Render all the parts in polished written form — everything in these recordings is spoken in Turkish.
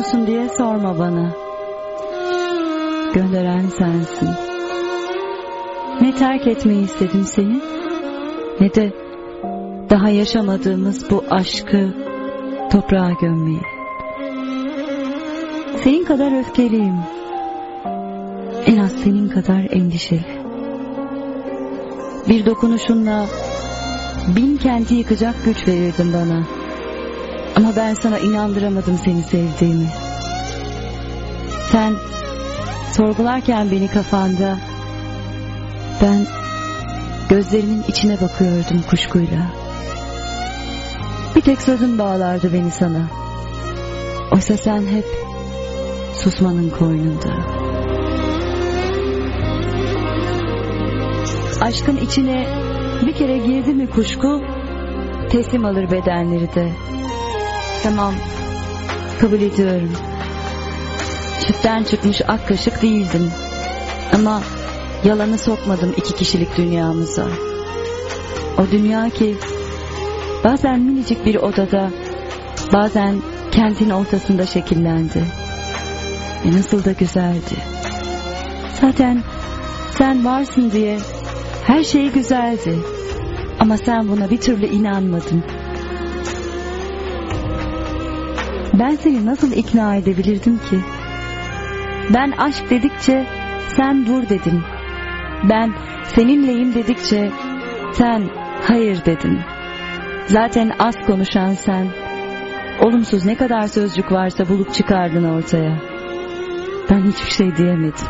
musun diye sorma bana. Gönderen sensin. Ne terk etmeyi istedim seni, ne de daha yaşamadığımız bu aşkı toprağa gömmeyi. Senin kadar öfkeliyim, en az senin kadar endişeli. Bir dokunuşunla 1000 kenti yıkacak güç verirdin bana. Ama ben sana inandıramadım seni sevdiğimi. Sen sorgularken beni kafanda, ben gözlerimin içine bakıyordum kuşkuyla. Bir tek sözün bağlardı beni sana. Oysa sen hep susmanın koynunda. Aşkın içine bir kere girdi mi kuşku, teslim alır bedenleri de. Tamam, kabul ediyorum. Sütten çıkmış ak kaşık değildim. Ama yalanı sokmadım 2 kişilik dünyamıza. O dünya ki bazen minicik bir odada, bazen kentin ortasında şekillendi. Nasıl da güzeldi. Zaten sen varsın diye her şey güzeldi. Ama sen buna bir türlü inanmadın. Ben seni nasıl ikna edebilirdim ki? Ben aşk dedikçe sen dur dedin. Ben seninleyim dedikçe sen hayır dedin. Zaten az konuşan sen. Olumsuz ne kadar sözcük varsa bulup çıkardın ortaya. Ben hiçbir şey diyemedim.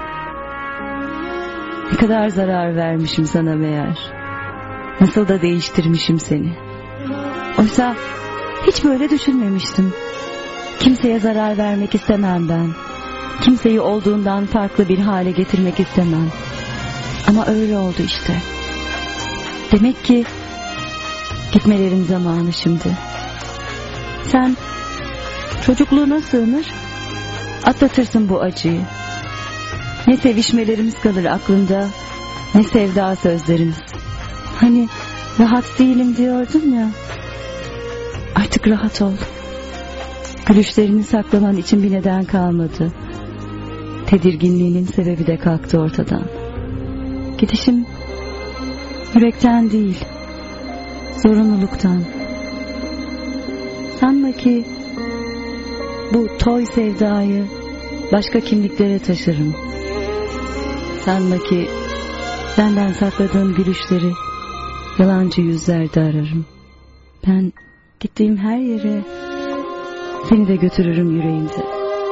Ne kadar zarar vermişim sana meğer. Nasıl da değiştirmişim seni. Oysa hiç böyle düşünmemiştim. Kimseye zarar vermek istemem ben. Kimseyi olduğundan farklı bir hale getirmek istemem. Ama öyle oldu işte. Demek ki gitmelerin zamanı şimdi. Sen çocukluğuna sığınır, atlatırsın bu acıyı. Ne sevişmelerimiz kalır aklında, ne sevda sözlerimiz. Hani rahat değilim diyordun ya, artık rahat ol. Gülüşlerini saklaman için bir neden kalmadı. Tedirginliğinin sebebi de kalktı ortadan. Gidişim yürekten değil, zorunluluktan. Sanma ki bu toy sevdayı başka kimliklere taşırım. Sanma ki senden sakladığım gülüşleri yalancı yüzlerde ararım. Ben gittiğim her yere seni de götürürüm yüreğimde.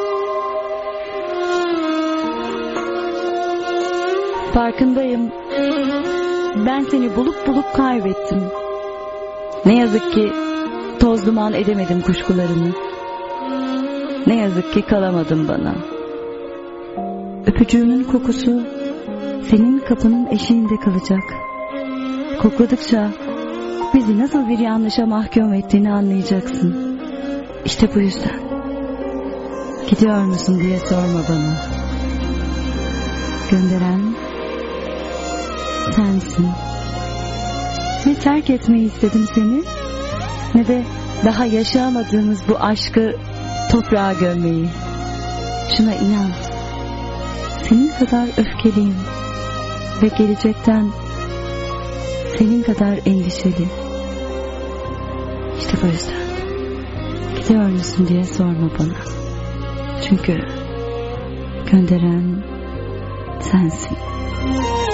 Farkındayım. Ben seni bulup kaybettim. Ne yazık ki toz duman edemedim kuşkularını. Ne yazık ki kalamadım bana. Öpücüğümün kokusu senin kapının eşiğinde kalacak. Kokladıkça bizi nasıl bir yanlışa mahkum ettiğini anlayacaksın. İşte bu yüzden. Gidiyor musun diye sorma bana. Gönderen sensin. Ne terk etmeyi istedim seni, ne de daha yaşayamadığımız bu aşkı toprağa gömmeyi. Şuna inan. Senin kadar öfkeliyim ve gelecekten senin kadar endişeli. İşte bu yüzden. Gidiyor musun diye sorma bana. Çünkü gönderen sensin.